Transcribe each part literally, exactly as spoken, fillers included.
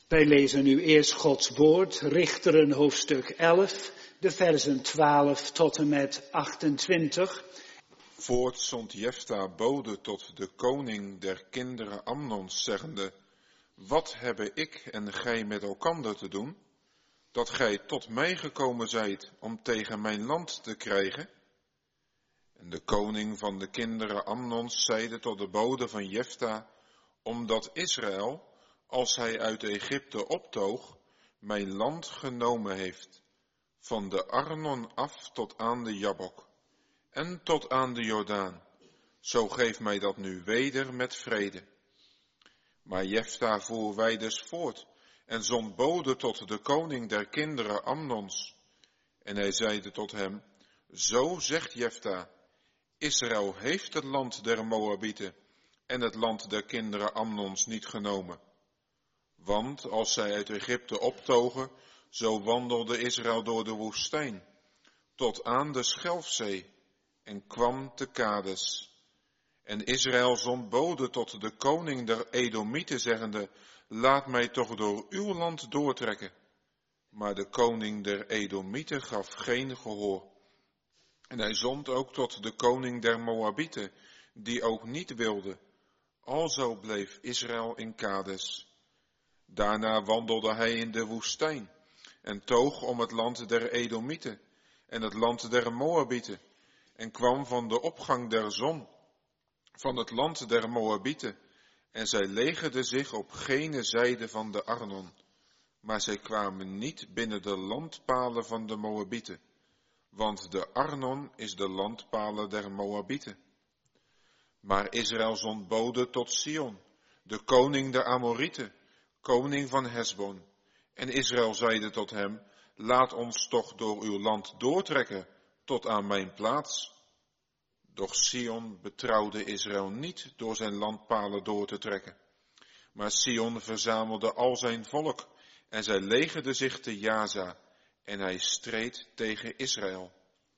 Wij lezen nu eerst Gods woord, Richteren hoofdstuk elf, de versen twaalf tot en met achtentwintig. Voorts zond Jefta bode tot de koning der kinderen Amnons, zeggende: Wat hebben ik en gij met elkander te doen, dat gij tot mij gekomen zijt om tegen mijn land te krijgen? En de koning van de kinderen Amnons zeide tot de bode van Jefta, omdat Israël, als hij uit Egypte optoog, mijn land genomen heeft, van de Arnon af tot aan de Jabok, en tot aan de Jordaan, zo geef mij dat nu weder met vrede. Maar Jefta voer wij dus voort, en zond bode tot de koning der kinderen Amnons. En hij zeide tot hem: Zo zegt Jefta, Israël heeft het land der Moabieten en het land der kinderen Amnons niet genomen. Want als zij uit Egypte optogen, zo wandelde Israël door de woestijn, tot aan de Schelfzee, en kwam te Kades. En Israël zond bode tot de koning der Edomieten, zeggende: Laat mij toch door uw land doortrekken. Maar de koning der Edomieten gaf geen gehoor. En hij zond ook tot de koning der Moabieten, die ook niet wilde. Alzo bleef Israël in Kades. Daarna wandelde hij in de woestijn en toog om het land der Edomieten en het land der Moabieten en kwam van de opgang der zon van het land der Moabieten, en zij legerden zich op gene zijde van de Arnon, maar zij kwamen niet binnen de landpalen van de Moabieten, want de Arnon is de landpalen der Moabieten. Maar Israël zond bode tot Sion, de koning der Amorieten, koning van Hesbon. En Israël zeide tot hem: Laat ons toch door uw land doortrekken tot aan mijn plaats. Doch Sion betrouwde Israël niet door zijn landpalen door te trekken. Maar Sion verzamelde al zijn volk en zij legerden zich te Jaza en hij streed tegen Israël.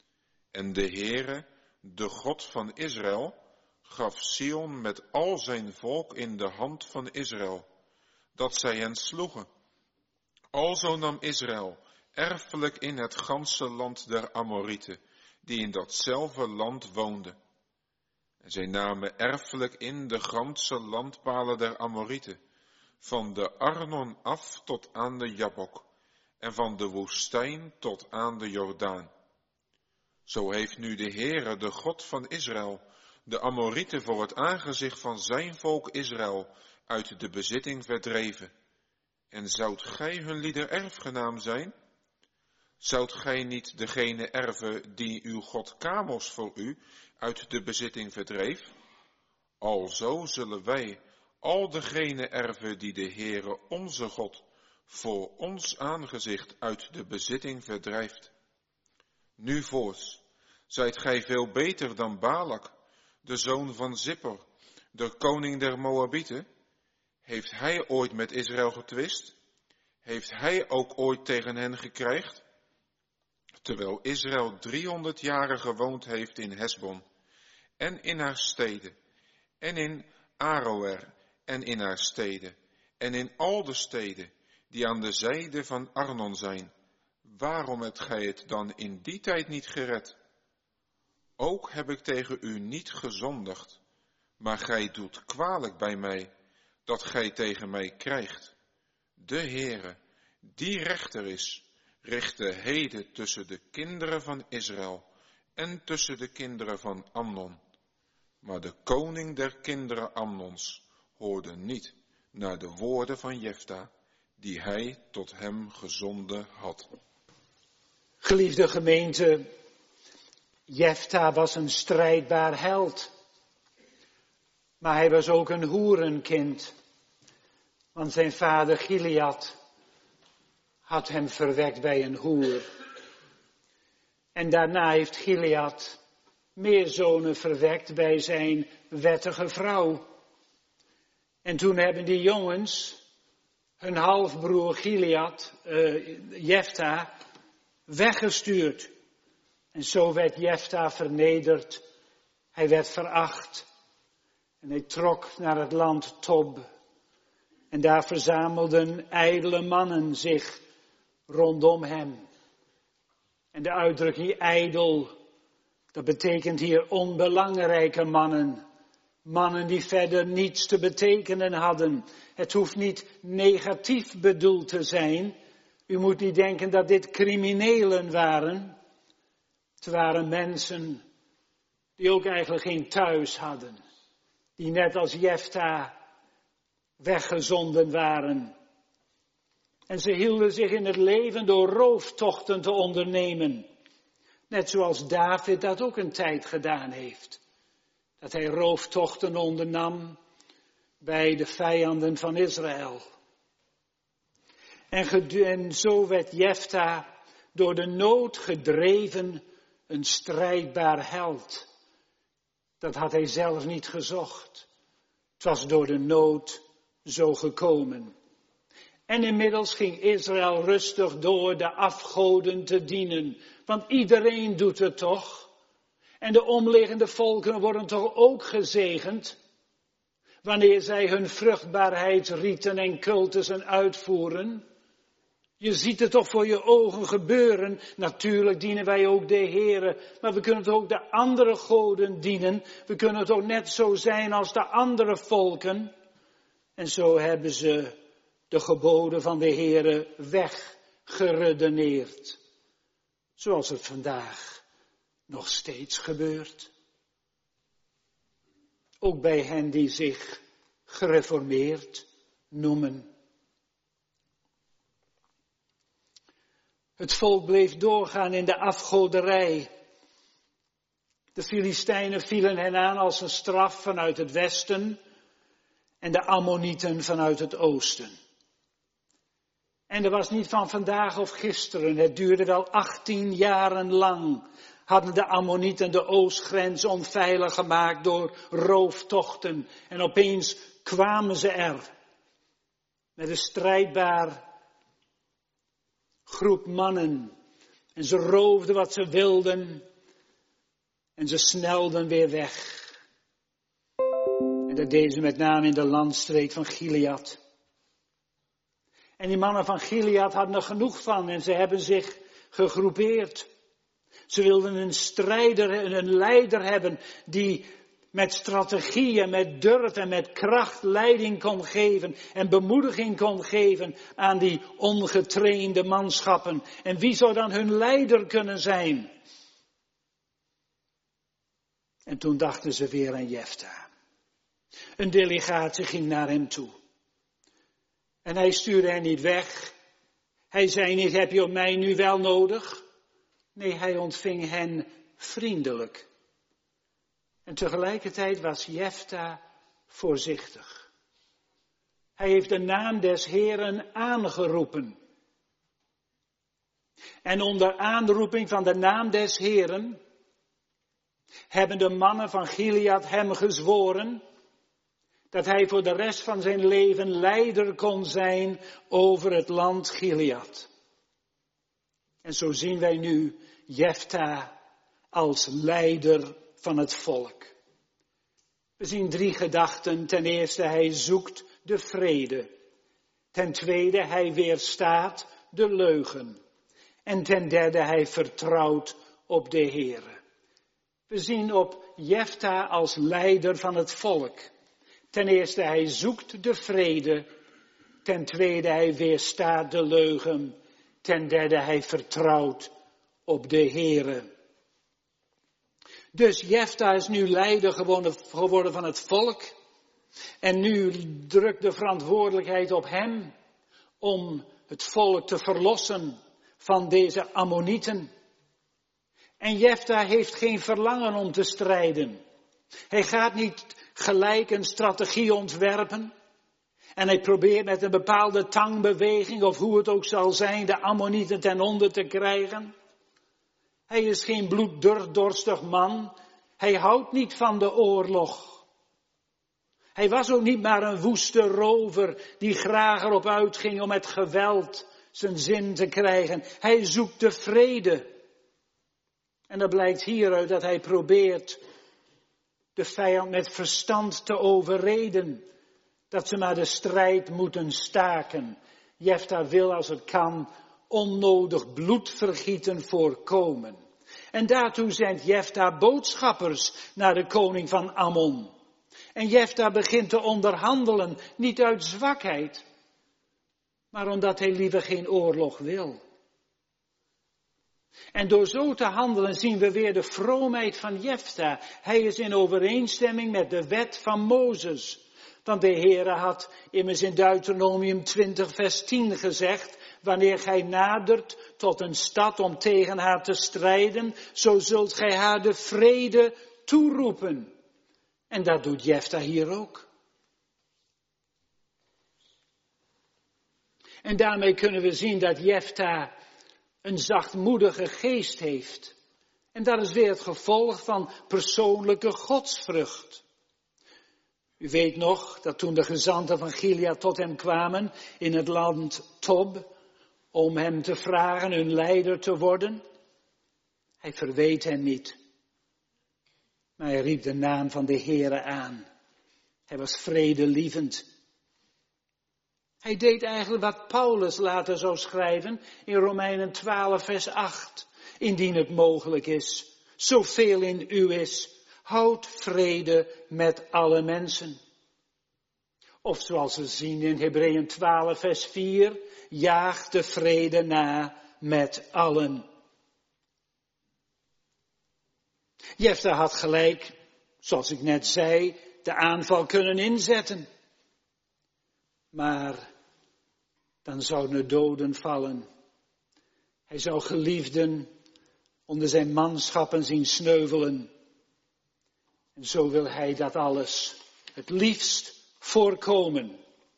En de Heere, de God van Israël, gaf Sion met al zijn volk in de hand van Israël, dat zij hen sloegen. Alzo nam Israël erfelijk in het ganse land der Amorieten, die in datzelfde land woonden. En zij namen erfelijk in de ganse landpalen der Amorieten, van de Arnon af tot aan de Jabok, en van de woestijn tot aan de Jordaan. Zo heeft nu de Heere, de God van Israël, de Amorieten voor het aangezicht van zijn volk Israël uit de bezitting verdreven. En zoudt gij hun lieder erfgenaam zijn? Zoudt gij niet degene erven die uw God Kamos voor u uit de bezitting verdreef? Alzo zullen wij al degene erven die de Heere onze God voor ons aangezicht uit de bezitting verdrijft. Nu voorts, zijt gij veel beter dan Balak, de zoon van Zippor, de koning der Moabieten? Heeft hij ooit met Israël getwist? Heeft hij ook ooit tegen hen gekrijgd? Terwijl Israël driehonderd jaren gewoond heeft in Hesbon, en in haar steden, en in Aroer, en in haar steden, en in al de steden die aan de zijde van Arnon zijn. Waarom hebt gij het dan in die tijd niet gered? Ook heb ik tegen u niet gezondigd, maar gij doet kwalijk bij mij, dat gij tegen mij krijgt. De Heere, die rechter is, richte heden tussen de kinderen van Israël en tussen de kinderen van Amnon. Maar de koning der kinderen Amnons hoorde niet naar de woorden van Jefta, die hij tot hem gezonden had. Geliefde gemeente, Jefta was een strijdbaar held. Maar hij was ook een hoerenkind. Want zijn vader Gilead had hem verwekt bij een hoer. En daarna heeft Gilead meer zonen verwekt bij zijn wettige vrouw. En toen hebben die jongens hun halfbroer Gilead, uh, Jefta, weggestuurd. En zo werd Jefta vernederd. Hij werd veracht. En hij trok naar het land Tob. En daar verzamelden ijdele mannen zich rondom hem. En de uitdrukking ijdel, dat betekent hier onbelangrijke mannen. Mannen die verder niets te betekenen hadden. Het hoeft niet negatief bedoeld te zijn. U moet niet denken dat dit criminelen waren. Het waren mensen die ook eigenlijk geen thuis hadden. Die net als Jefta weggezonden waren. En ze hielden zich in het leven door rooftochten te ondernemen. Net zoals David dat ook een tijd gedaan heeft. Dat hij rooftochten ondernam bij de vijanden van Israël. En, gedu- en zo werd Jefta door de nood gedreven een strijdbaar held. Dat had hij zelf niet gezocht. Het was door de nood zo gekomen. En inmiddels ging Israël rustig door de afgoden te dienen. Want iedereen doet het toch. En de omliggende volken worden toch ook gezegend. Wanneer zij hun vruchtbaarheidsrieten en cultussen uitvoeren. Je ziet het toch voor je ogen gebeuren. Natuurlijk dienen wij ook de Heere. Maar we kunnen toch ook de andere goden dienen. We kunnen toch net zo zijn als de andere volken. En zo hebben ze de geboden van de Heere weggeredeneerd. Zoals het vandaag nog steeds gebeurt. Ook bij hen die zich gereformeerd noemen. Het volk bleef doorgaan in de afgoderij. De Filistijnen vielen hen aan als een straf vanuit het westen en de Ammonieten vanuit het oosten. En dat was niet van vandaag of gisteren, het duurde wel achttien jaren lang. Hadden de Ammonieten de oostgrens onveilig gemaakt door rooftochten. En opeens kwamen ze er met een strijdbaar groep mannen. En ze roofden wat ze wilden. En ze snelden weer weg. En dat deden ze met name in de landstreek van Gilead. En die mannen van Gilead hadden er genoeg van. En ze hebben zich gegroepeerd. Ze wilden een strijder, een leider hebben die met strategie en met durf en met kracht leiding kon geven en bemoediging kon geven aan die ongetrainde manschappen. En wie zou dan hun leider kunnen zijn? En toen dachten ze weer aan Jefta. Een delegatie ging naar hem toe. En hij stuurde hen niet weg. Hij zei niet, heb je mij nu wel nodig? Nee, hij ontving hen vriendelijk. En tegelijkertijd was Jefta voorzichtig. Hij heeft de naam des Heeren aangeroepen. En onder aanroeping van de naam des Heeren hebben de mannen van Gilead hem gezworen dat hij voor de rest van zijn leven leider kon zijn over het land Gilead. En zo zien wij nu Jefta als leider van het volk. We zien drie gedachten. Ten eerste, hij zoekt de vrede. Ten tweede, hij weerstaat de leugen. En ten derde, hij vertrouwt op de Heere. We zien op Jefta als leider van het volk. Ten eerste, hij zoekt de vrede. Ten tweede, hij weerstaat de leugen. Ten derde, hij vertrouwt op de Heere. Dus Jefta is nu leider geworden van het volk. En nu drukt de verantwoordelijkheid op hem om het volk te verlossen van deze Ammonieten. En Jefta heeft geen verlangen om te strijden. Hij gaat niet gelijk een strategie ontwerpen. En hij probeert met een bepaalde tangbeweging, of hoe het ook zal zijn, de Ammonieten ten onder te krijgen. Hij is geen bloeddorstig man. Hij houdt niet van de oorlog. Hij was ook niet maar een woeste rover die graag erop uitging om met geweld zijn zin te krijgen. Hij zoekt de vrede. En dat blijkt hieruit dat hij probeert de vijand met verstand te overreden. dat ze maar de strijd moeten staken. Jefta wil als het kan onnodig bloedvergieten voorkomen. En daartoe zendt Jefta boodschappers naar de koning van Ammon. En Jefta begint te onderhandelen, niet uit zwakheid, maar omdat hij liever geen oorlog wil. En door zo te handelen zien we weer de vroomheid van Jefta. Hij is in overeenstemming met de wet van Mozes. Want de Heere had immers in Deuteronomium twintig vers tien gezegd: wanneer gij nadert tot een stad om tegen haar te strijden, zo zult gij haar de vrede toeroepen. En dat doet Jefta hier ook. En daarmee kunnen we zien dat Jefta een zachtmoedige geest heeft. En dat is weer het gevolg van persoonlijke godsvrucht. U weet nog dat toen de gezanten van Gilead tot hem kwamen in het land Tob, om hem te vragen hun leider te worden. Hij verweet hen niet. Maar hij riep de naam van de Heere aan. Hij was vredelievend. Hij deed eigenlijk wat Paulus later zou schrijven in Romeinen twaalf vers acht. Indien het mogelijk is, zoveel in u is, houd vrede met alle mensen. Of zoals we zien in Hebreeën twaalf vers vier, jaag de vrede na met allen. Jefta had gelijk, zoals ik net zei, de aanval kunnen inzetten. Maar dan zouden er doden vallen. Hij zou geliefden onder zijn manschappen zien sneuvelen. En zo wil hij dat alles het liefst voorkomen.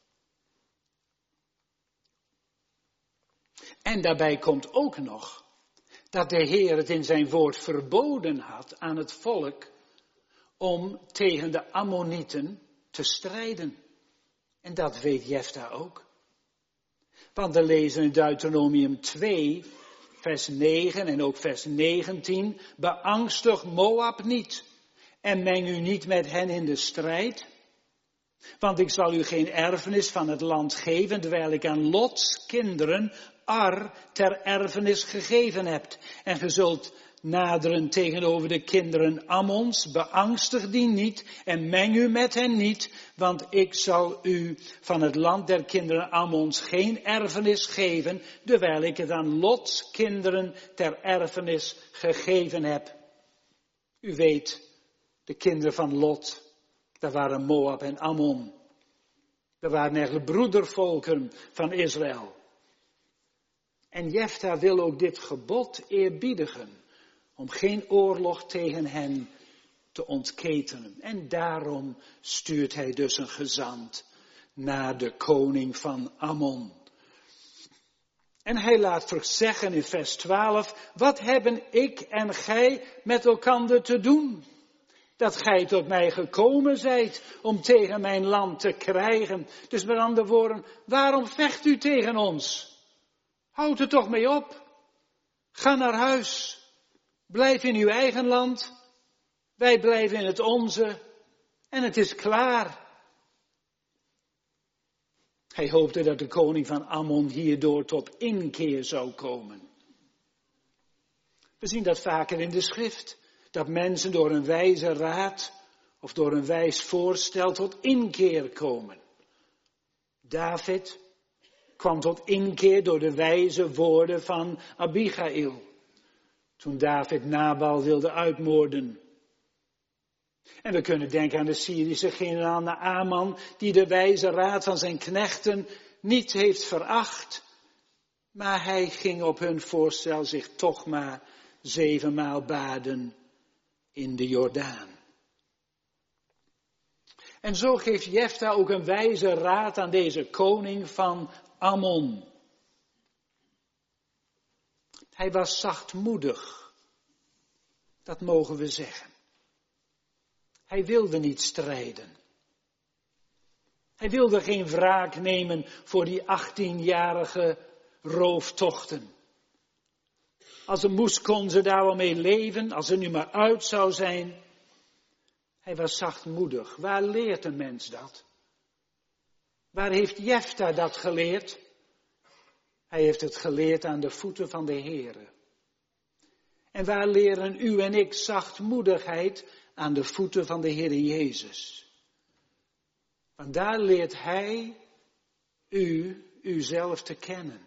En daarbij komt ook nog dat de Heer het in zijn woord verboden had aan het volk om tegen de Ammonieten te strijden. En dat weet Jefta ook. Want we lezen in Deuteronomium twee, vers negen en ook vers negentien. Beangstig Moab niet en meng u niet met hen in de strijd. Want ik zal u geen erfenis van het land geven, terwijl ik aan Lots kinderen Ar ter erfenis gegeven heb. En ge zult naderen tegenover de kinderen Ammons, beangstig die niet en meng u met hen niet, want ik zal u van het land der kinderen Ammons geen erfenis geven, terwijl ik het aan Lots kinderen ter erfenis gegeven heb. U weet, de kinderen van Lot, dat waren Moab en Ammon. Dat waren eigenlijk broedervolken van Israël. En Jefta wil ook dit gebod eerbiedigen, om geen oorlog tegen hen te ontketenen. En daarom stuurt hij dus een gezant naar de koning van Ammon. En hij laat verzeggen in vers twaalf, wat hebben ik en gij met elkander te doen? Dat gij tot mij gekomen zijt om tegen mijn land te krijgen. Dus met andere woorden, waarom vecht u tegen ons? Houd er toch mee op. Ga naar huis. Blijf in uw eigen land. Wij blijven in het onze. En het is klaar. Hij hoopte dat de koning van Ammon hierdoor tot inkeer zou komen. We zien dat vaker in de schrift. Dat mensen door een wijze raad of door een wijs voorstel tot inkeer komen. David kwam tot inkeer door de wijze woorden van Abigail. Toen David Nabal wilde uitmoorden. En we kunnen denken aan de Syrische generaal Naaman, die de wijze raad van zijn knechten niet heeft veracht. Maar hij ging op hun voorstel zich toch maar zevenmaal baden in de Jordaan. En zo geeft Jefta ook een wijze raad aan deze koning van Ammon. Hij was zachtmoedig. Dat mogen we zeggen. Hij wilde niet strijden. Hij wilde geen wraak nemen voor die achttienjarige rooftochten. Als het moest, kon ze daar wel mee leven, als het nu maar uit zou zijn. Hij was zachtmoedig. Waar leert een mens dat? Waar heeft Jefta dat geleerd? Hij heeft het geleerd aan de voeten van de Heere. En waar leren u en ik zachtmoedigheid? Aan de voeten van de Heere Jezus. Want daar leert Hij u, uzelf te kennen.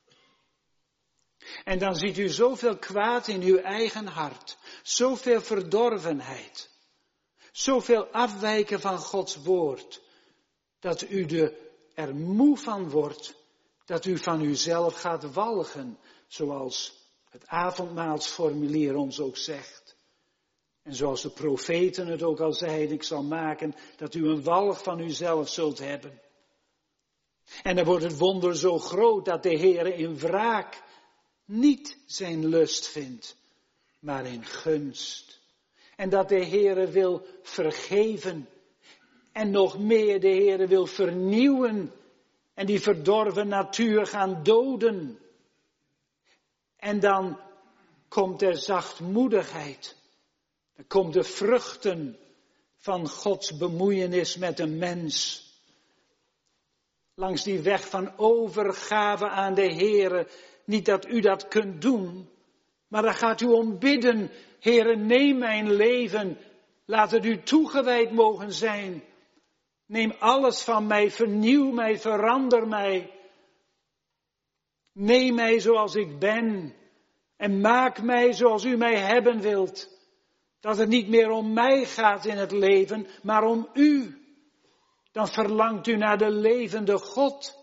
En dan ziet u zoveel kwaad in uw eigen hart. Zoveel verdorvenheid. Zoveel afwijken van Gods woord. Dat u de, er moe van wordt. Dat u van uzelf gaat walgen. Zoals het avondmaalsformulier ons ook zegt. En zoals de profeten het ook al zeiden. Ik zal maken dat u een walg van uzelf zult hebben. En dan wordt het wonder zo groot dat de Heere in wraak niet zijn lust vindt, maar in gunst. En dat de Heere wil vergeven. En nog meer, de Heere wil vernieuwen. En die verdorven natuur gaan doden. En dan komt er zachtmoedigheid. Dan komt de vruchten van Gods bemoeienis met een mens. Langs die weg van overgave aan de Heere. Niet dat u dat kunt doen, maar dan gaat u om bidden. Heere, neem mijn leven. Laat het u toegewijd mogen zijn. Neem alles van mij, vernieuw mij, verander mij. Neem mij zoals ik ben. En maak mij zoals u mij hebben wilt. Dat het niet meer om mij gaat in het leven, maar om u. Dan verlangt u naar de levende God.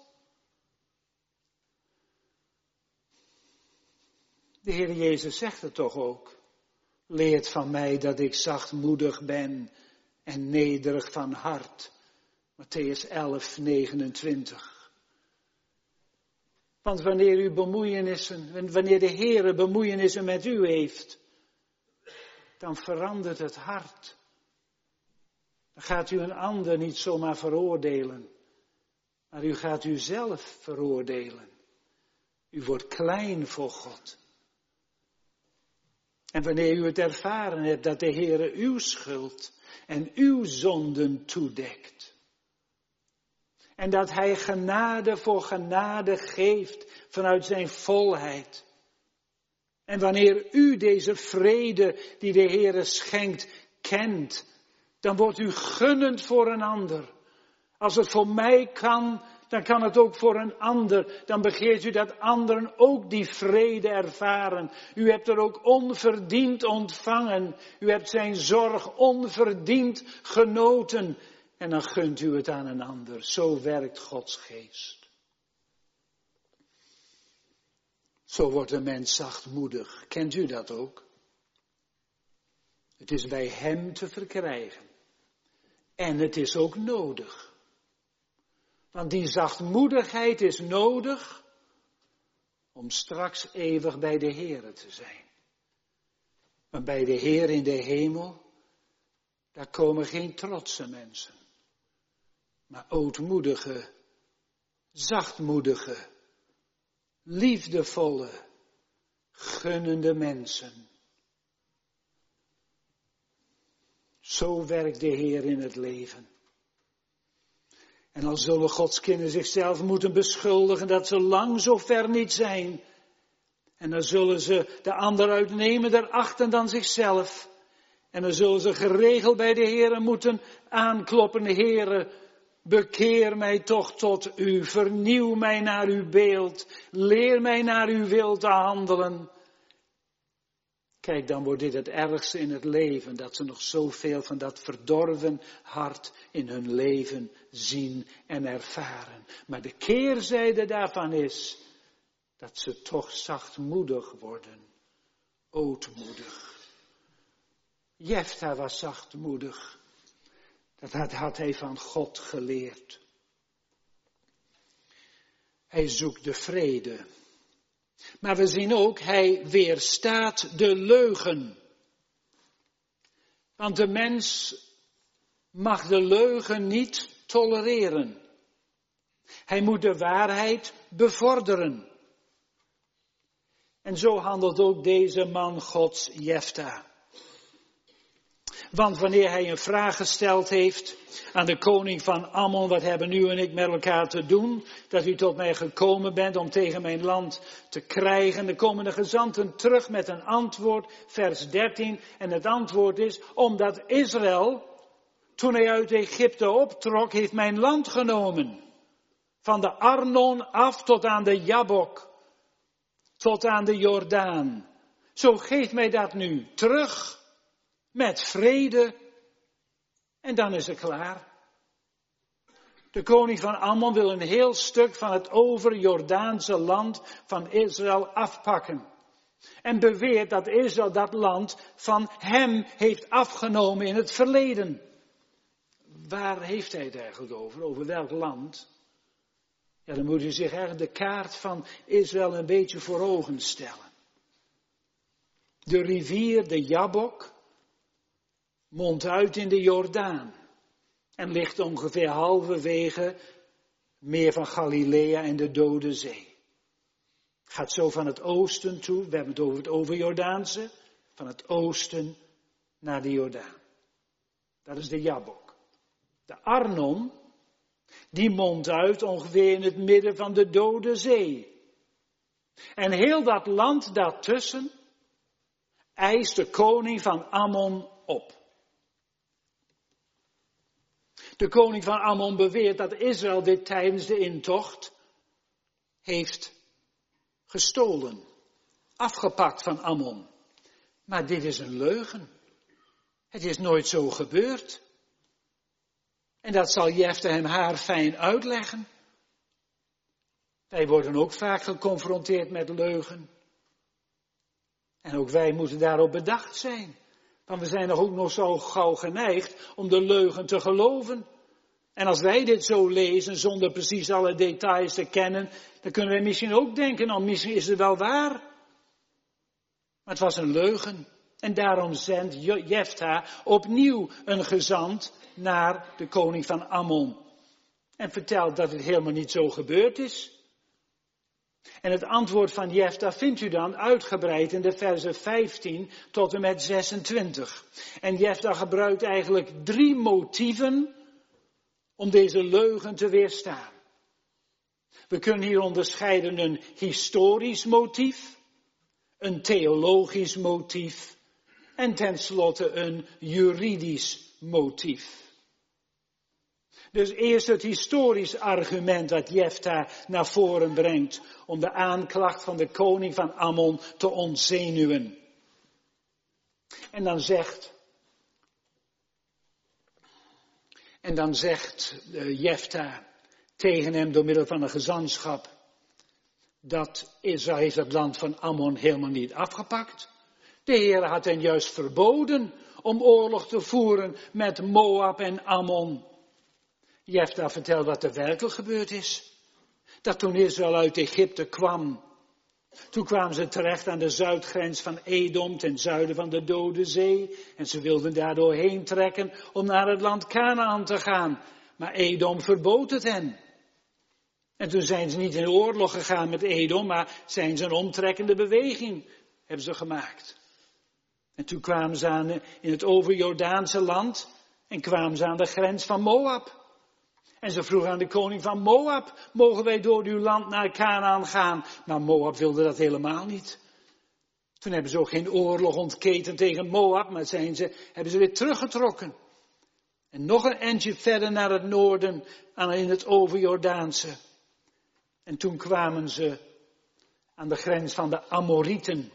De Heer Jezus zegt het toch ook. Leert van mij dat ik zachtmoedig ben en nederig van hart. Mattheüs elf, negenentwintig. Want wanneer u bemoeienissen, wanneer de Heer bemoeienissen met u heeft, dan verandert het hart. Dan gaat u een ander niet zomaar veroordelen, maar u gaat uzelf veroordelen. U wordt klein voor God. En wanneer u het ervaren hebt dat de Heere uw schuld en uw zonden toedekt. En dat Hij genade voor genade geeft vanuit zijn volheid. En wanneer u deze vrede die de Heere schenkt kent, dan wordt u gunnend voor een ander. Als het voor mij kan, dan kan het ook voor een ander. Dan begeert u dat anderen ook die vrede ervaren. U hebt er ook onverdiend ontvangen. U hebt zijn zorg onverdiend genoten. En dan gunt u het aan een ander. Zo werkt Gods geest. Zo wordt een mens zachtmoedig. Kent u dat ook? Het is bij hem te verkrijgen. En het is ook nodig. Want die zachtmoedigheid is nodig om straks eeuwig bij de Heere te zijn. Maar bij de Heer in de hemel, daar komen geen trotse mensen. Maar ootmoedige, zachtmoedige, liefdevolle, gunnende mensen. Zo werkt de Heer in het leven. En al zullen Gods kinderen zichzelf moeten beschuldigen dat ze lang zo ver niet zijn. En dan zullen ze de ander uitnemender achten dan zichzelf. En dan zullen ze geregeld bij de Heere moeten aankloppen. Heere, bekeer mij toch tot u. Vernieuw mij naar uw beeld. Leer mij naar uw wil te handelen. Kijk, dan wordt dit het ergste in het leven, dat ze nog zoveel van dat verdorven hart in hun leven zien en ervaren. Maar de keerzijde daarvan is dat ze toch zachtmoedig worden, ootmoedig. Jefta was zachtmoedig, dat had, had hij van God geleerd. Hij zoekt de vrede. Maar we zien ook, hij weerstaat de leugen. Want de mens mag de leugen niet tolereren. Hij moet de waarheid bevorderen. En zo handelt ook deze man Gods, Jefta. Want wanneer hij een vraag gesteld heeft aan de koning van Ammon, wat hebben u en ik met elkaar te doen, dat u tot mij gekomen bent om tegen mijn land te krijgen, dan komen de gezanten terug met een antwoord, vers dertien, en het antwoord is, omdat Israël, toen hij uit Egypte optrok, heeft mijn land genomen. Van de Arnon af tot aan de Jabok, tot aan de Jordaan. Zo geeft mij dat nu terug. Met vrede. En dan is het klaar. De koning van Ammon wil een heel stuk van het over-Jordaanse land van Israël afpakken. En beweert dat Israël dat land van hem heeft afgenomen in het verleden. Waar heeft hij het eigenlijk over? Over welk land? Ja, dan moet u zich eigenlijk de kaart van Israël een beetje voor ogen stellen. De rivier, de Jabok, mondt uit in de Jordaan en ligt ongeveer halverwege het meer van Galilea en de Dode Zee. Gaat zo van het oosten toe, we hebben het over het overjordaanse, van het oosten naar de Jordaan. Dat is de Jabok. De Arnon, die mondt uit ongeveer in het midden van de Dode Zee. En heel dat land daartussen eist de koning van Ammon op. De koning van Ammon beweert dat Israël dit tijdens de intocht heeft gestolen, afgepakt van Ammon. Maar dit is een leugen. Het is nooit zo gebeurd. En dat zal Jefte hem haarfijn uitleggen. Wij worden ook vaak geconfronteerd met leugen. En ook wij moeten daarop bedacht zijn. Want we zijn nog ook nog zo gauw geneigd om de leugen te geloven. En als wij dit zo lezen, zonder precies alle details te kennen, dan kunnen wij misschien ook denken, nou misschien is het wel waar. Maar het was een leugen. En daarom zendt Jefta opnieuw een gezant naar de koning van Ammon. En vertelt dat het helemaal niet zo gebeurd is. En het antwoord van Jefta vindt u dan uitgebreid in de versen vijftien tot en met zesentwintig. En Jefta gebruikt eigenlijk drie motieven om deze leugen te weerstaan. We kunnen hier onderscheiden een historisch motief, een theologisch motief en tenslotte een juridisch motief. Dus eerst het historisch argument dat Jefta naar voren brengt om de aanklacht van de koning van Ammon te ontzenuwen. En dan zegt, en dan zegt uh, Jefta tegen hem door middel van een gezantschap dat Israël heeft het land van Ammon helemaal niet afgepakt. De Heer had hen juist verboden om oorlog te voeren met Moab en Ammon. Jefta vertelt wat er werkelijk gebeurd is. Dat toen Israël uit Egypte kwam, toen kwamen ze terecht aan de zuidgrens van Edom, ten zuiden van de Dode Zee. En ze wilden daar doorheen trekken om naar het land Kanaan te gaan. Maar Edom verbood het hen. En toen zijn ze niet in oorlog gegaan met Edom, maar zijn ze een omtrekkende beweging, hebben ze gemaakt. En toen kwamen ze aan in het overjordaanse land en kwamen ze aan de grens van Moab. En ze vroegen aan de koning van Moab, mogen wij door uw land naar Kanaan gaan? Maar Moab wilde dat helemaal niet. Toen hebben ze ook geen oorlog ontketend tegen Moab, maar zijn ze, hebben ze weer teruggetrokken. En nog een eindje verder naar het noorden, in het overjordaanse. En toen kwamen ze aan de grens van de Amorieten.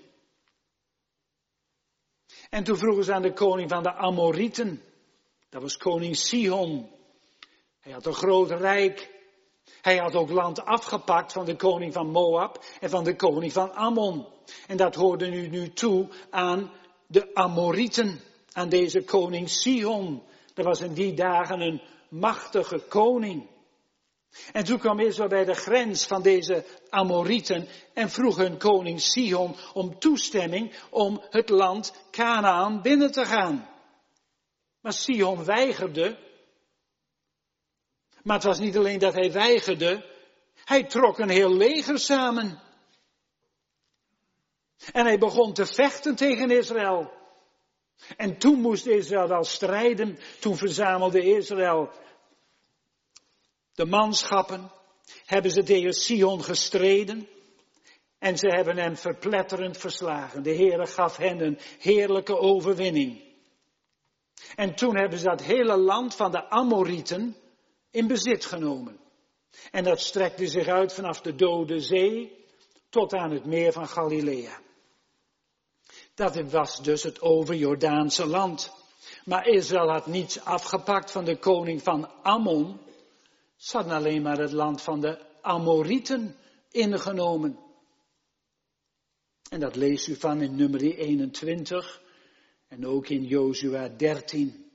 En toen vroegen ze aan de koning van de Amorieten, dat was koning Sihon. Hij had een groot rijk. Hij had ook land afgepakt van de koning van Moab en van de koning van Ammon. En dat hoorde nu, nu toe aan de Amorieten, aan deze koning Sihon. Er was in die dagen een machtige koning. En toen kwam Israël bij de grens van deze Amorieten en vroeg hun koning Sihon om toestemming om het land Kanaan binnen te gaan. Maar Sihon weigerde. Maar het was niet alleen dat hij weigerde, hij trok een heel leger samen. En hij begon te vechten tegen Israël. En toen moest Israël wel strijden. Toen verzamelde Israël de manschappen. Hebben ze tegen Sion gestreden. En ze hebben hem verpletterend verslagen. De Heere gaf hen een heerlijke overwinning. En toen hebben ze dat hele land van de Amorieten in bezit genomen. En dat strekte zich uit vanaf de Dode Zee tot aan het meer van Galilea. Dat was dus het overjordaanse land. Maar Israël had niets afgepakt van de koning van Ammon. Ze hadden alleen maar het land van de Amorieten ingenomen. En dat leest u van in Numeri eenentwintig en ook in Jozua dertien.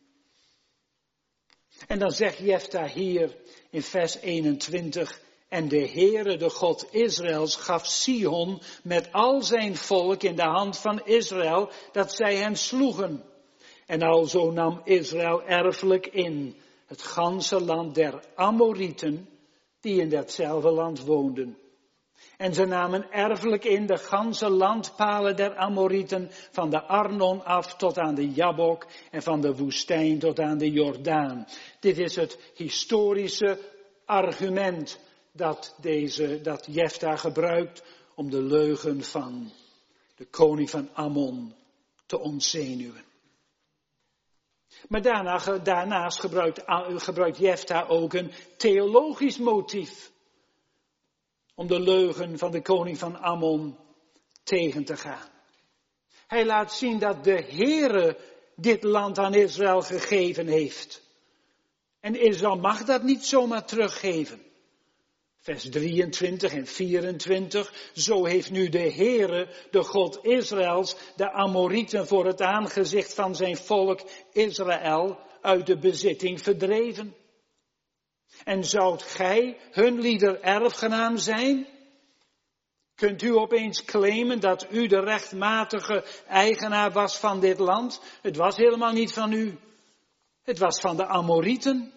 En dan zegt Jefta hier in vers eenentwintig... En de Heere, de God Israëls, gaf Sihon met al zijn volk in de hand van Israël, dat zij hem sloegen. En alzo nam Israël erfelijk in het ganse land der Amorieten, die in datzelfde land woonden. En ze namen erfelijk in de ganse landpalen der Amorieten, van de Arnon af tot aan de Jabok en van de woestijn tot aan de Jordaan. Dit is het historische argument dat, deze, dat Jefta gebruikt om de leugen van de koning van Ammon te ontzenuwen. Maar daarna, daarnaast gebruikt, gebruikt Jefta ook een theologisch motief om de leugen van de koning van Ammon tegen te gaan. Hij laat zien dat de Heere dit land aan Israël gegeven heeft. En Israël mag dat niet zomaar teruggeven. Vers drieëntwintig en vierentwintig. Zo heeft nu de Heere, de God Israëls, de Amorieten voor het aangezicht van zijn volk Israël uit de bezitting verdreven. En zoudt gij hun lieder erfgenaam zijn? Kunt u opeens claimen dat u de rechtmatige eigenaar was van dit land? Het was helemaal niet van u. Het was van de Amorieten.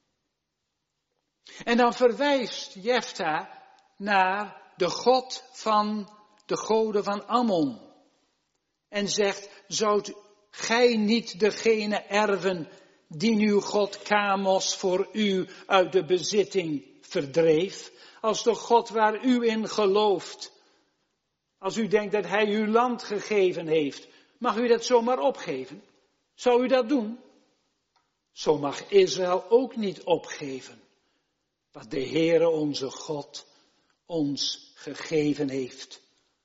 En dan verwijst Jefta naar de God van de goden van Ammon. En zegt, zoudt gij niet degene erven die nu God Kamos voor u uit de bezitting verdreef? Als de God waar u in gelooft. Als u denkt dat hij uw land gegeven heeft, mag u dat zomaar opgeven? Zou u dat doen? Zo mag Israël ook niet opgeven wat de Heere onze God ons gegeven heeft.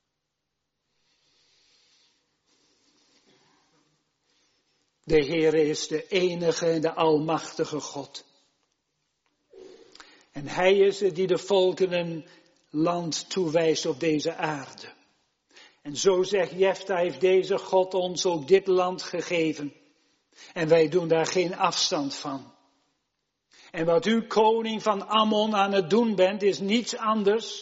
De Heere is de enige en de almachtige God. En hij is het die de volken een land toewijst op deze aarde. En zo zegt Jefta, heeft deze God ons ook dit land gegeven. En wij doen daar geen afstand van. En wat u, koning van Ammon, aan het doen bent, is niets anders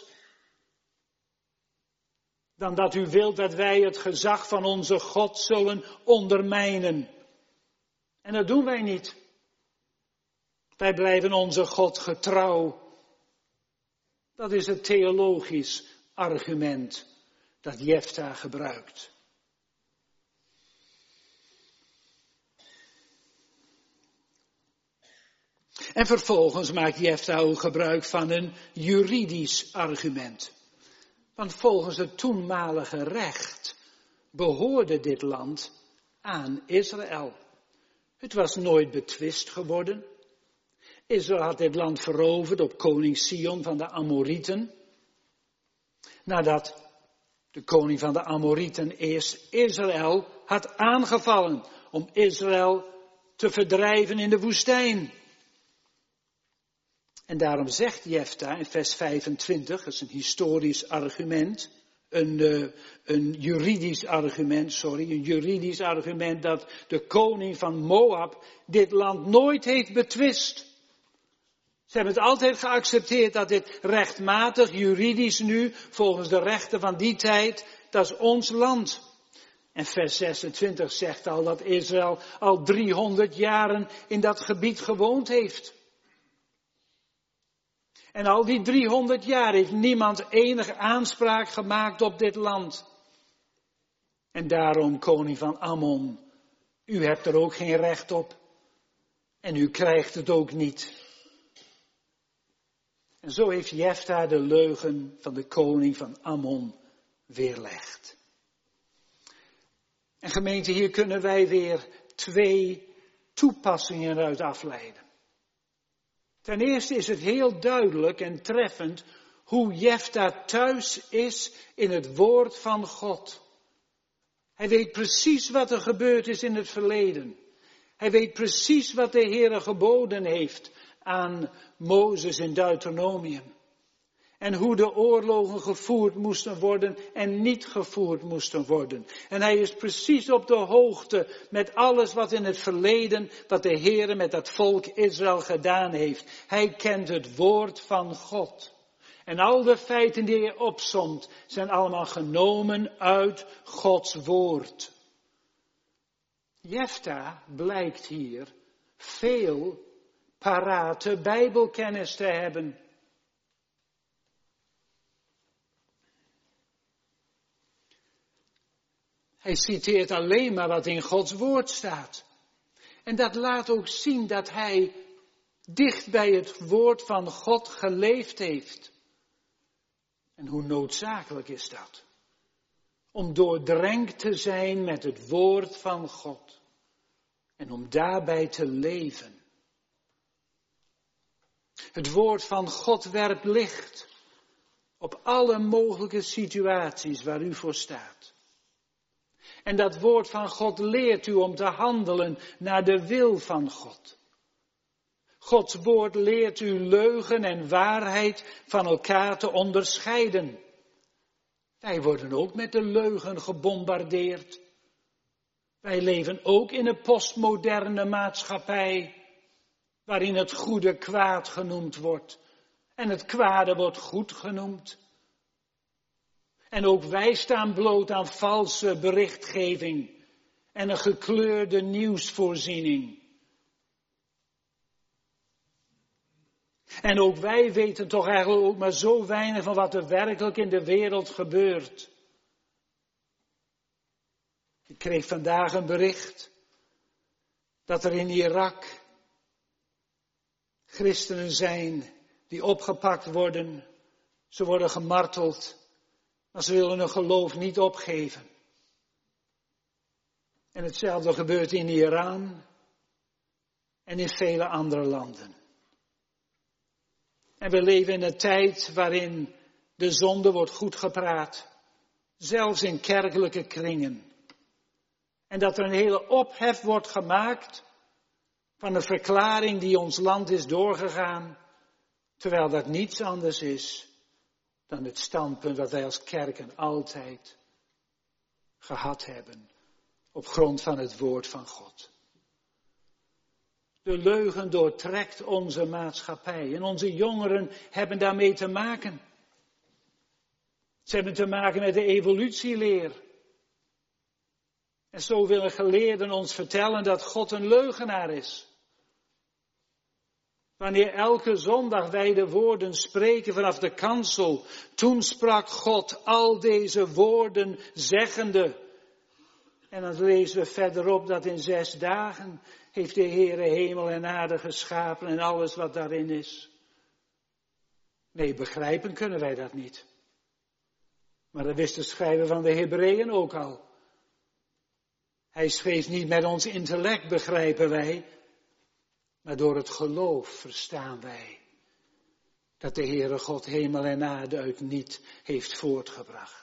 dan dat u wilt dat wij het gezag van onze God zullen ondermijnen. En dat doen wij niet. Wij blijven onze God getrouw. Dat is het theologisch argument dat Jefta gebruikt. En vervolgens maakt Jefta ook gebruik van een juridisch argument. Want volgens het toenmalige recht behoorde dit land aan Israël. Het was nooit betwist geworden. Israël had dit land veroverd op koning Sion van de Amorieten. Nadat de koning van de Amorieten eerst Israël had aangevallen om Israël te verdrijven in de woestijn. En daarom zegt Jefta in vers vijfentwintig, dat is een historisch argument, een, uh, een juridisch argument, sorry, een juridisch argument dat de koning van Moab dit land nooit heeft betwist. Ze hebben het altijd geaccepteerd dat dit rechtmatig, juridisch nu, volgens de rechten van die tijd, dat is ons land. En vers zesentwintig zegt al dat Israël al driehonderd jaren in dat gebied gewoond heeft. En al die driehonderd jaar heeft niemand enige aanspraak gemaakt op dit land. En daarom, koning van Ammon, U hebt er ook geen recht op. En u krijgt het ook niet. En zo heeft Jefta de leugen van de koning van Ammon weerlegd. En gemeente, hier kunnen wij weer twee toepassingen uit afleiden. Ten eerste is het heel duidelijk en treffend hoe Jefta thuis is in het woord van God. Hij weet precies wat er gebeurd is in het verleden. Hij weet precies wat de Heere geboden heeft aan Mozes in Deuteronomium. En hoe de oorlogen gevoerd moesten worden en niet gevoerd moesten worden. En hij is precies op de hoogte met alles wat in het verleden, wat de Heere met dat volk Israël gedaan heeft. Hij kent het woord van God. En al de feiten die hij opsomt, zijn allemaal genomen uit Gods woord. Jefta blijkt hier veel parate Bijbelkennis te hebben. Hij citeert alleen maar wat in Gods woord staat. En dat laat ook zien dat hij dicht bij het woord van God geleefd heeft. En hoe noodzakelijk is dat? Om doordrenkt te zijn met het woord van God. En om daarbij te leven. Het woord van God werpt licht op alle mogelijke situaties waar u voor staat. En dat woord van God leert u om te handelen naar de wil van God. Gods woord leert u leugen en waarheid van elkaar te onderscheiden. Wij worden ook met de leugen gebombardeerd. Wij leven ook in een postmoderne maatschappij, waarin het goede kwaad genoemd wordt en het kwade wordt goed genoemd. En ook wij staan bloot aan valse berichtgeving en een gekleurde nieuwsvoorziening. En ook wij weten toch eigenlijk ook maar zo weinig van wat er werkelijk in de wereld gebeurt. Ik kreeg vandaag een bericht dat er in Irak christenen zijn die opgepakt worden. Ze worden gemarteld, maar ze willen hun geloof niet opgeven. En hetzelfde gebeurt in Iran en in vele andere landen. En we leven in een tijd waarin de zonde wordt goedgepraat, zelfs in kerkelijke kringen. En dat er een hele ophef wordt gemaakt van de verklaring die ons land is doorgegaan, terwijl dat niets anders is dan het standpunt dat wij als kerken altijd gehad hebben op grond van het woord van God. De leugen doortrekt onze maatschappij en onze jongeren hebben daarmee te maken. Ze hebben te maken met de evolutieleer. En zo willen geleerden ons vertellen dat God een leugenaar is. Wanneer elke zondag wij de woorden spreken vanaf de kansel, toen sprak God al deze woorden zeggende. En dan lezen we verderop dat in zes dagen heeft de Heere hemel en aarde geschapen en alles wat daarin is. Nee, begrijpen kunnen wij dat niet. Maar dat wist de schrijver van de Hebreeën ook al. Hij schreef niet met ons intellect, begrijpen wij, maar door het geloof verstaan wij dat de Heere God hemel en aarde uit niet heeft voortgebracht.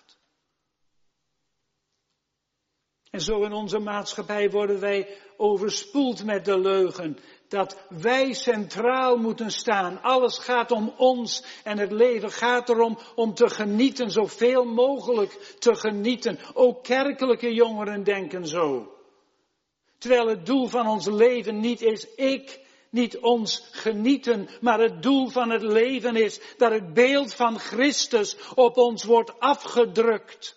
En zo in onze maatschappij worden wij overspoeld met de leugen dat wij centraal moeten staan. Alles gaat om ons en het leven gaat erom om te genieten, zoveel mogelijk te genieten. Ook kerkelijke jongeren denken zo. Terwijl het doel van ons leven niet is ik, niet ons genieten, maar het doel van het leven is dat het beeld van Christus op ons wordt afgedrukt.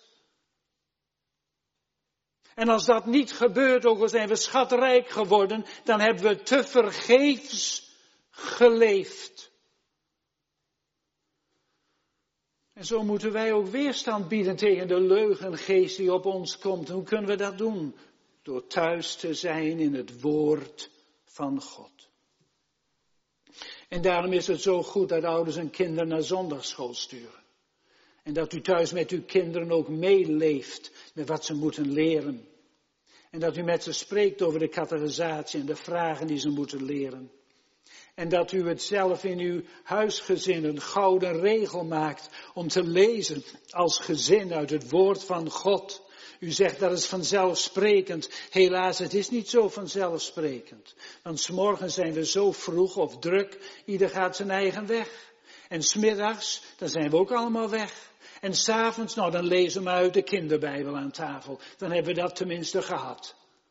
En als dat niet gebeurt, ook al zijn we schatrijk geworden, dan hebben we te vergeefs geleefd. En zo moeten wij ook weerstand bieden tegen de leugengeest die op ons komt. Hoe kunnen we dat doen? door thuis te zijn in het woord van God. En daarom is het zo goed dat ouders hun kinderen naar zondagschool sturen. En dat u thuis met uw kinderen ook meeleeft met wat ze moeten leren. En dat u met ze spreekt over de catechisatie en de vragen die ze moeten leren. En dat u het zelf in uw huisgezin een gouden regel maakt om te lezen als gezin uit het woord van God. U zegt dat is vanzelfsprekend. Helaas, het is niet zo vanzelfsprekend. Want 's morgens zijn we zo vroeg of druk, ieder gaat zijn eigen weg. En 's middags, dan zijn we ook allemaal weg. En 's avonds, nou dan lezen we uit de kinderbijbel aan tafel. Dan hebben we dat tenminste gehad.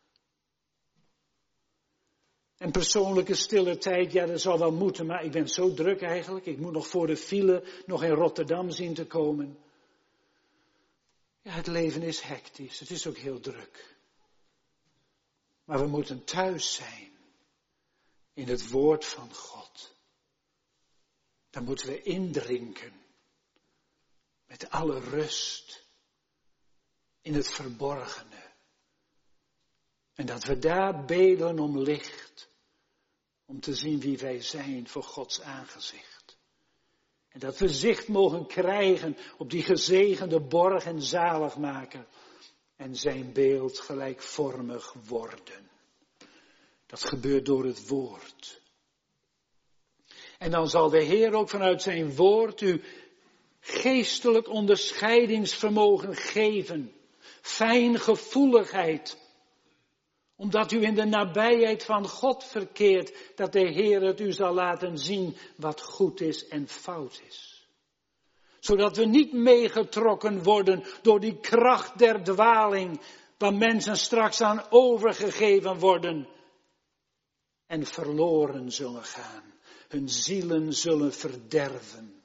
En persoonlijke stille tijd, ja dat zal wel moeten, maar ik ben zo druk eigenlijk. Ik moet nog voor de file nog in Rotterdam zien te komen. Ja, het leven is hectisch, het is ook heel druk. Maar we moeten thuis zijn in het woord van God. Dan moeten we indrinken met alle rust in het verborgene. En dat we daar bedelen om licht, om te zien wie wij zijn voor Gods aangezicht. En dat we zicht mogen krijgen op die gezegende borg en zaligmaker en zijn beeld gelijkvormig worden. Dat gebeurt door het woord. En dan zal de Heer ook vanuit zijn woord u geestelijk onderscheidingsvermogen geven, fijngevoeligheid, omdat u in de nabijheid van God verkeert, dat de Heer het u zal laten zien wat goed is en fout is. Zodat we niet meegetrokken worden door die kracht der dwaling, waar mensen straks aan overgegeven worden en verloren zullen gaan. Hun zielen zullen verderven.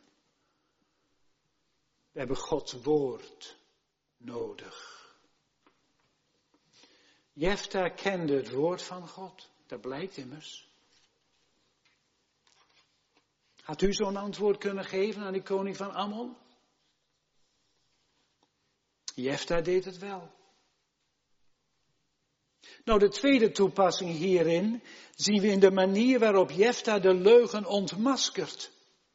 We hebben Gods woord nodig. Jefta kende het woord van God. Dat blijkt immers. Had u zo'n antwoord kunnen geven aan die koning van Ammon? Jefta deed het wel. Nou, de tweede toepassing hierin zien we in de manier waarop Jefta de leugen ontmaskert.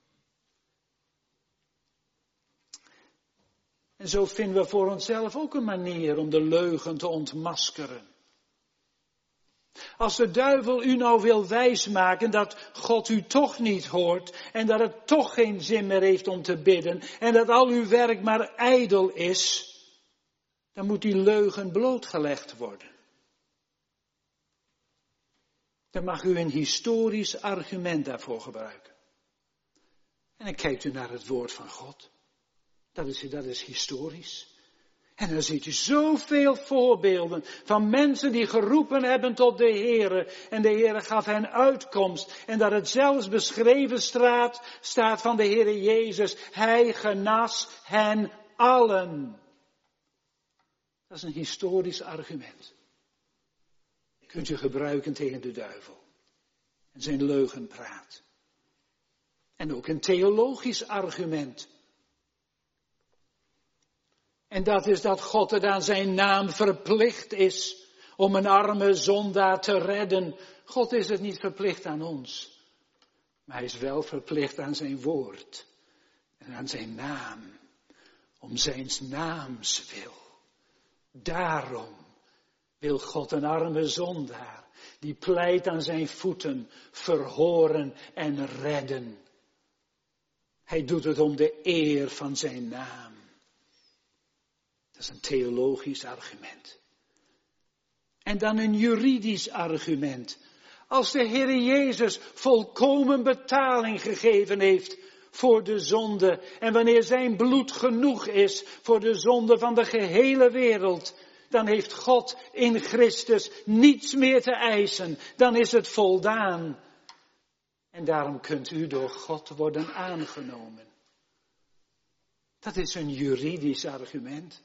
En zo vinden we voor onszelf ook een manier om de leugen te ontmaskeren. Als de duivel u nou wil wijsmaken dat God u toch niet hoort en dat het toch geen zin meer heeft om te bidden en dat al uw werk maar ijdel is, dan moet die leugen blootgelegd worden. Dan mag u een historisch argument daarvoor gebruiken. En dan kijkt u naar het woord van God. Dat is, dat is historisch. En dan ziet u zoveel voorbeelden van mensen die geroepen hebben tot de Heere. En de Heere gaf hen uitkomst. En dat het zelfs beschreven staat, staat van de Heere Jezus. Hij genas hen allen. Dat is een historisch argument. Kunt u gebruiken tegen de duivel. En zijn leugenpraat. En ook een theologisch argument. En dat is dat God het aan zijn naam verplicht is om een arme zondaar te redden. God is het niet verplicht aan ons. Maar hij is wel verplicht aan zijn woord. En aan zijn naam. Om zijn naams wil. Daarom wil God een arme zondaar, die pleit aan zijn voeten, verhoren en redden. Hij doet het om de eer van zijn naam. Dat is een theologisch argument. En dan een juridisch argument. Als de Heer Jezus volkomen betaling gegeven heeft voor de zonde, en wanneer zijn bloed genoeg is voor de zonde van de gehele wereld, dan heeft God in Christus niets meer te eisen. Dan is het voldaan. En daarom kunt u door God worden aangenomen. Dat is een juridisch argument.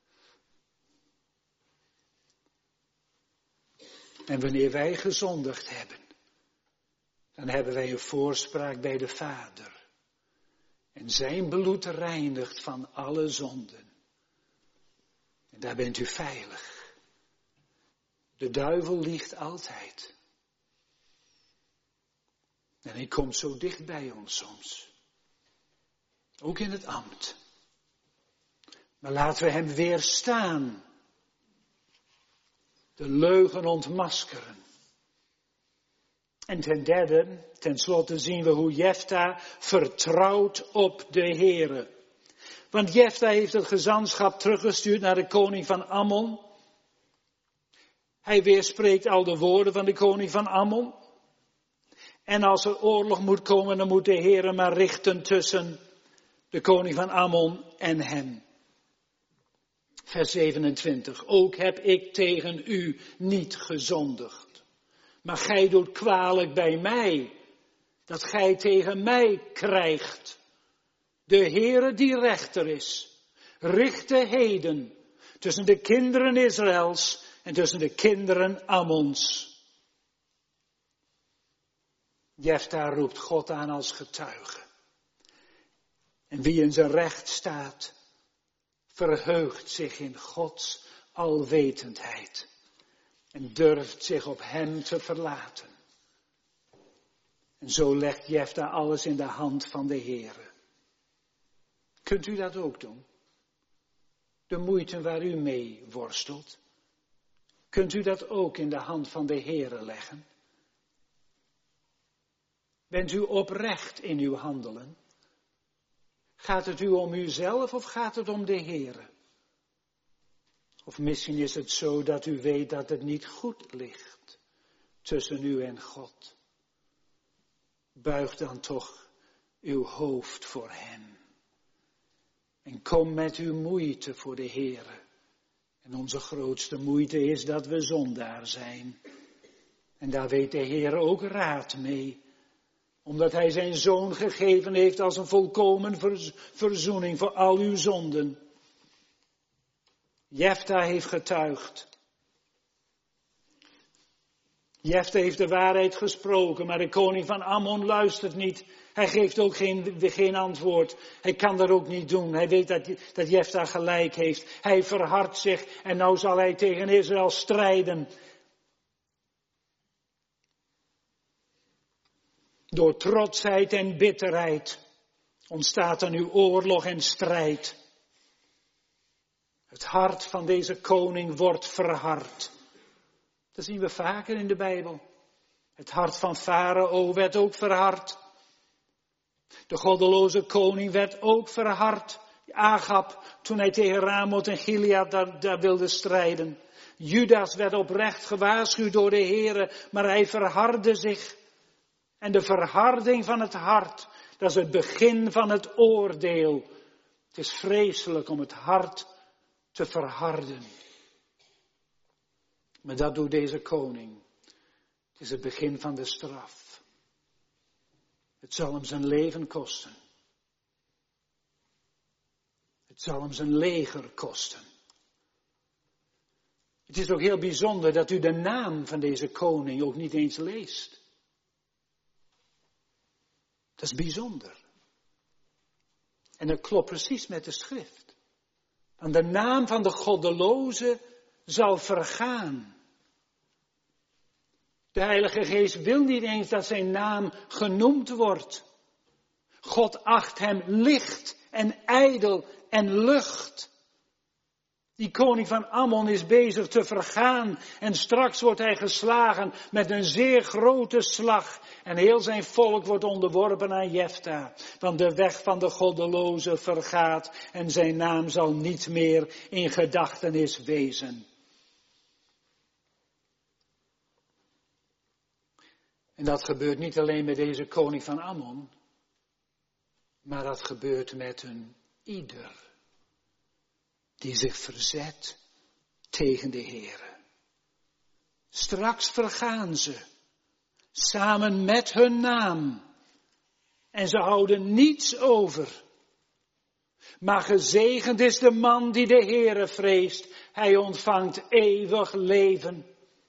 En wanneer wij gezondigd hebben, dan hebben wij een voorspraak bij de Vader. En zijn bloed reinigt van alle zonden. En daar bent u veilig. De duivel liegt altijd. En hij komt zo dicht bij ons soms. Ook in het ambt. Maar laten we hem weerstaan. De leugen ontmaskeren. En ten derde, tenslotte zien we hoe Jefta vertrouwt op de Heere. Want Jefta heeft het gezantschap teruggestuurd naar de koning van Ammon. Hij weerspreekt al de woorden van de koning van Ammon. En als er oorlog moet komen, dan moet de Heere maar richten tussen de koning van Ammon en hem. Vers zevenentwintig. Ook heb ik tegen u niet gezondigd. Maar gij doet kwalijk bij mij, dat gij tegen mij krijgt. De Heere die rechter is, richte heden tussen de kinderen Israëls en tussen de kinderen Ammons. Jefta roept God aan als getuige. En wie in zijn recht staat, verheugt zich in Gods alwetendheid. En durft zich op hem te verlaten. En zo legt Jefta alles in de hand van de Heere. Kunt u dat ook doen? De moeite waar u mee worstelt. Kunt u dat ook in de hand van de Heere leggen? Bent u oprecht in uw handelen? Gaat het u om uzelf of gaat het om de Heere? Of misschien is het zo dat u weet dat het niet goed ligt tussen u en God. Buig dan toch uw hoofd voor hem. En kom met uw moeite voor de Heere. En onze grootste moeite is dat we zondaar zijn. En daar weet de Heere ook raad mee. Omdat hij zijn zoon gegeven heeft als een volkomen verzoening voor al uw zonden. Jefta heeft getuigd. Jefta heeft de waarheid gesproken, maar de koning van Ammon luistert niet. Hij geeft ook geen, geen antwoord. Hij kan dat ook niet doen. Hij weet dat, dat Jefta gelijk heeft. Hij verhardt zich en nou zal hij tegen Israël strijden. Door trotsheid en bitterheid ontstaat er nu oorlog en strijd. Het hart van deze koning wordt verhard. Dat zien we vaker in de Bijbel. Het hart van Farao werd ook verhard. De goddeloze koning werd ook verhard. Agab, toen hij tegen Ramoth en Gilead daar, daar wilde strijden. Judas werd oprecht gewaarschuwd door de Heere, maar hij verhardde zich. En de verharding van het hart, dat is het begin van het oordeel. Het is vreselijk om het hart te verharden. Maar dat doet deze koning. Het is het begin van de straf. Het zal hem zijn leven kosten. Het zal hem zijn leger kosten. Het is ook heel bijzonder dat u de naam van deze koning ook niet eens leest. Dat is bijzonder. En dat klopt precies met de schrift. Want de naam van de goddeloze zal vergaan. De Heilige Geest wil niet eens dat zijn naam genoemd wordt. God acht hem licht en ijdel en lucht. Die koning van Ammon is bezig te vergaan en straks wordt hij geslagen met een zeer grote slag. En heel zijn volk wordt onderworpen aan Jefta. Want de weg van de goddeloze vergaat en zijn naam zal niet meer in gedachtenis wezen. En dat gebeurt niet alleen met deze koning van Ammon, maar dat gebeurt met een ieder die zich verzet tegen de Heere. Straks vergaan ze, samen met hun naam, en ze houden niets over. Maar gezegend is de man die de Heere vreest, hij ontvangt eeuwig leven.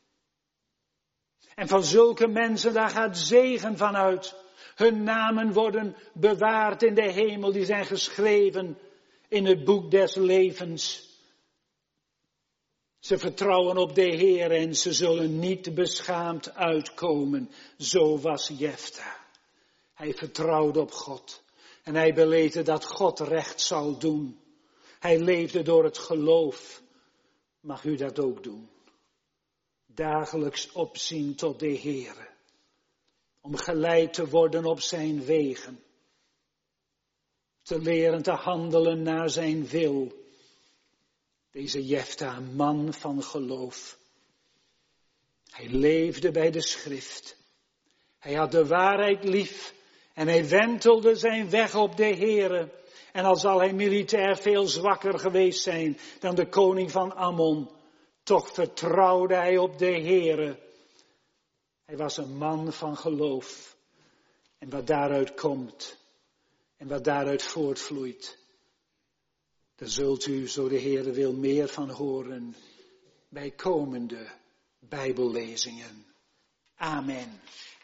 En van zulke mensen, daar gaat zegen van uit. Hun namen worden bewaard in de hemel, die zijn geschreven in het boek des levens. Ze vertrouwen op de Heer en ze zullen niet beschaamd uitkomen. Zo was Jefta. Hij vertrouwde op God. En hij beleefde dat God recht zal doen. Hij leefde door het geloof. Mag u dat ook doen? Dagelijks opzien tot de Heere. Om geleid te worden op zijn wegen. Te leren te handelen naar zijn wil. Deze Jefta, een man van geloof. Hij leefde bij de schrift. Hij had de waarheid lief. En hij wentelde zijn weg op de Heere. En al zal hij militair veel zwakker geweest zijn dan de koning van Ammon, toch vertrouwde hij op de Heere. Hij was een man van geloof. En wat daaruit komt en wat daaruit voortvloeit, daar zult u, zo de Heere wil, meer van horen bij komende Bijbellezingen. Amen.